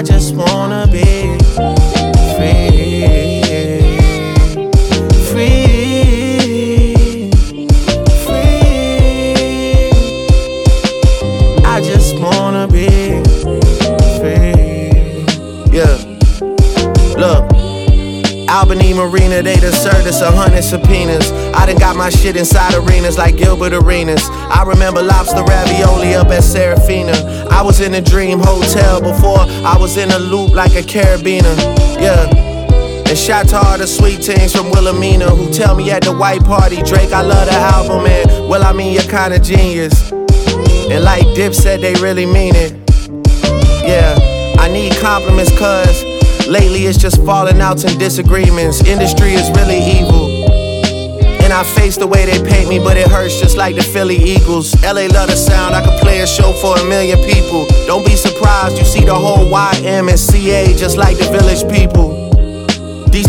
just wanna be free. Free. Free. I just wanna be free. Yeah. Look. Albany Marina, they done served us 100 subpoenas. I done got my shit inside arenas like Gilbert Arenas. I remember lobster ravioli up at Serafina. I was in a dream hotel before I was in a loop like a carabiner. Yeah. And shout to all the sweet teens from Wilhelmina who tell me at the white party, Drake, I love the album, man. Well, I mean, you're kinda genius. And like Dip said, they really mean it. Yeah, I need compliments cause lately it's just falling outs and disagreements. Industry is really evil. And I face the way they paint me, but it hurts just like the Philly Eagles. LA love the sound, I could play a show for 1 million people. Don't be surprised, you see the whole YMCA just like the Village People.